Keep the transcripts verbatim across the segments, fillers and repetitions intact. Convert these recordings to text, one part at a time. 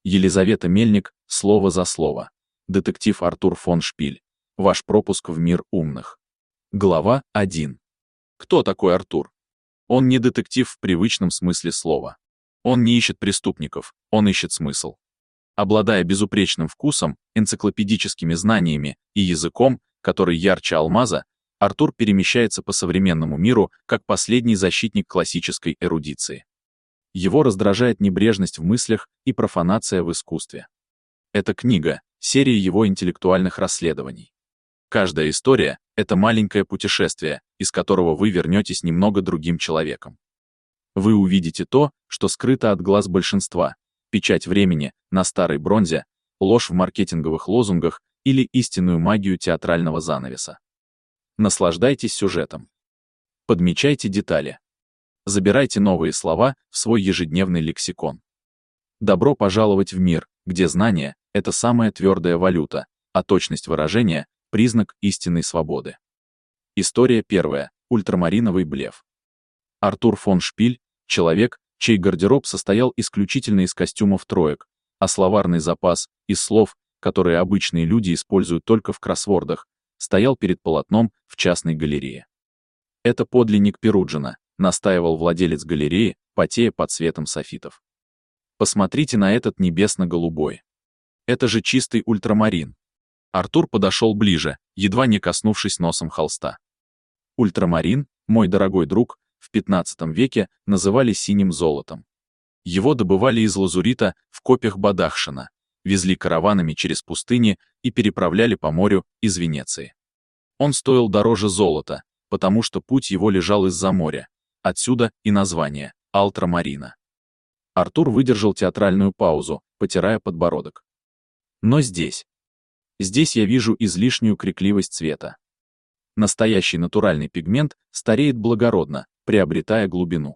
Елизавета Мельник, слово за слово. Детектив Артур фон Шпиль. Ваш пропуск в мир умных. Глава один. Кто такой Артур? Он не детектив в привычном смысле слова. Он не ищет преступников, он ищет смысл. Обладая безупречным вкусом, энциклопедическими знаниями и языком, который ярче алмаза, Артур перемещается по современному миру как последний защитник классической эрудиции. Его раздражает небрежность в мыслях и профанация в искусстве. Эта книга — серия его интеллектуальных расследований. Каждая история — это маленькое путешествие, из которого вы вернетесь немного другим человеком. Вы увидите то, что скрыто от глаз большинства: печать времени на старой бронзе, ложь в маркетинговых лозунгах или истинную магию театрального занавеса. Наслаждайтесь сюжетом. Подмечайте детали. Забирайте новые слова в свой ежедневный лексикон. Добро пожаловать в мир, где знание — это самая твердая валюта, а точность выражения — признак истинной свободы. История первая. Ультрамариновый блеф. Артур фон Шпиль — человек, чей гардероб состоял исключительно из костюмов троек, а словарный запас из слов, которые обычные люди используют только в кроссвордах, стоял перед полотном в частной галерее. Это подлинник Перуджина, настаивал владелец галереи, потея под светом софитов. Посмотрите на этот небесно-голубой. Это же чистый ультрамарин. Артур подошел ближе, едва не коснувшись носом холста. Ультрамарин, мой дорогой друг, в пятнадцатом веке называли синим золотом. Его добывали из лазурита в копьях Бадахшана, везли караванами через пустыни и переправляли по морю из Венеции. Он стоил дороже золота, потому что путь его лежал из-за моря. Отсюда и название — ультрамарина. Артур выдержал театральную паузу, потирая подбородок. Но здесь. Здесь я вижу излишнюю крикливость цвета. Настоящий натуральный пигмент стареет благородно, приобретая глубину.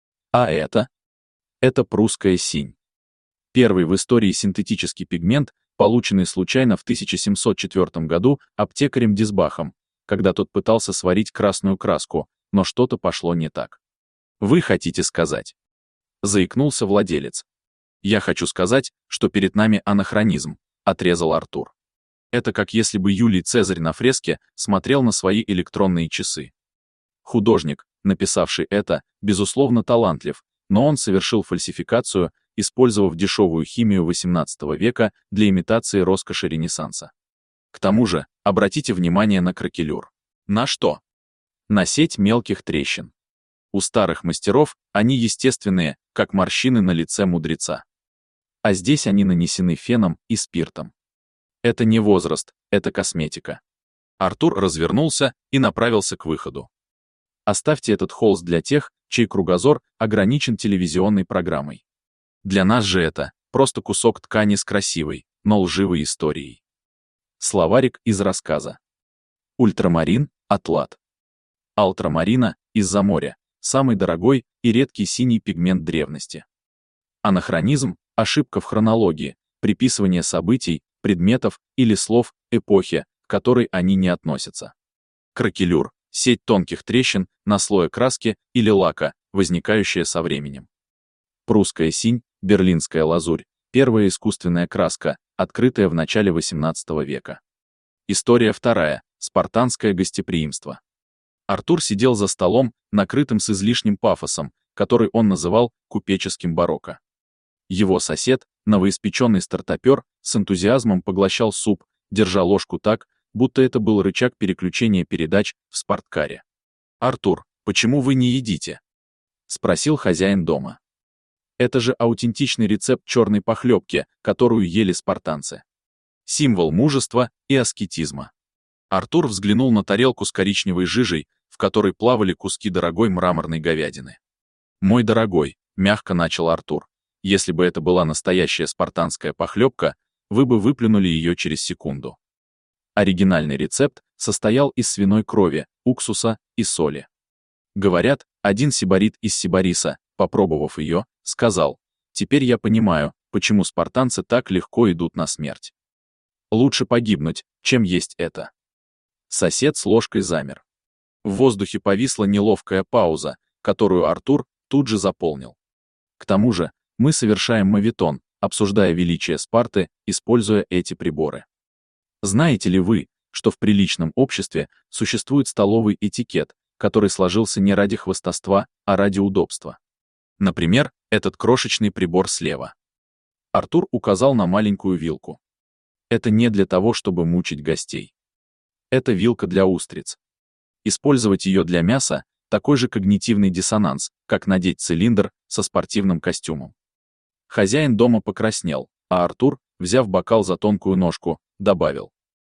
А это? Это прусская синь. Первый в истории синтетический пигмент, полученный случайно в тысяча семьсот четвёртом году аптекарем Дисбахом, когда тот пытался сварить красную краску, но что-то пошло не так. Вы хотите сказать? Заикнулся владелец. Я хочу сказать, что перед нами анахронизм, отрезал Артур. Это как если бы Юлий Цезарь на фреске смотрел на свои электронные часы. Художник, написавший это, безусловно талантлив, но он совершил фальсификацию, использовав дешевую химию восемнадцатого века для имитации роскоши Ренессанса. К тому же, обратите внимание на кракелюр. На что? На сеть мелких трещин. У старых мастеров они естественные, как морщины на лице мудреца. А здесь они нанесены феном и спиртом. Это не возраст, это косметика. Артур развернулся и направился к выходу. Оставьте этот холст для тех, чей кругозор ограничен телевизионной программой. Для нас же это просто кусок ткани с красивой, но лживой историей. Словарик из рассказа. Ультрамарин, атлат. Ультрамарина, из-за моря, самый дорогой и редкий синий пигмент древности. Анахронизм, ошибка в хронологии, приписывание событий, предметов или слов эпохи, к которой они не относятся. Кракелюр, сеть тонких трещин на слое краски или лака, возникающая со временем. Прусская синь, берлинская лазурь, первая искусственная краска, открытая в начале восемнадцатого века. История вторая. Спартанское гостеприимство. Артур сидел за столом, накрытым с излишним пафосом, который он называл купеческим барокко. Его сосед, новоиспеченный стартапер, с энтузиазмом поглощал суп, держа ложку так, будто это был рычаг переключения передач в спорткаре. «Артур, почему вы не едите?» — спросил хозяин дома. Это же аутентичный рецепт черной похлебки, которую ели спартанцы. Символ мужества и аскетизма. Артур взглянул на тарелку с коричневой жижей, в которой плавали куски дорогой мраморной говядины. «Мой дорогой», — мягко начал Артур, — «если бы это была настоящая спартанская похлебка, вы бы выплюнули ее через секунду». Оригинальный рецепт состоял из свиной крови, уксуса и соли. Говорят, один сибарит из Сибариса, попробовав ее, сказал: «Теперь я понимаю, почему спартанцы так легко идут на смерть. Лучше погибнуть, чем есть это». Сосед с ложкой замер. В воздухе повисла неловкая пауза, которую Артур тут же заполнил. «К тому же, мы совершаем моветон», обсуждая величие Спарты, используя эти приборы. Знаете ли вы, что в приличном обществе существует столовый этикет, который сложился не ради хвастовства, а ради удобства? Например, этот крошечный прибор слева. Артур указал на маленькую вилку. Это не для того, чтобы мучить гостей. Это вилка для устриц. Использовать ее для мяса — такой же когнитивный диссонанс, как надеть цилиндр со спортивным костюмом. Хозяин дома покраснел, а Артур, взяв бокал за тонкую ножку, добавил: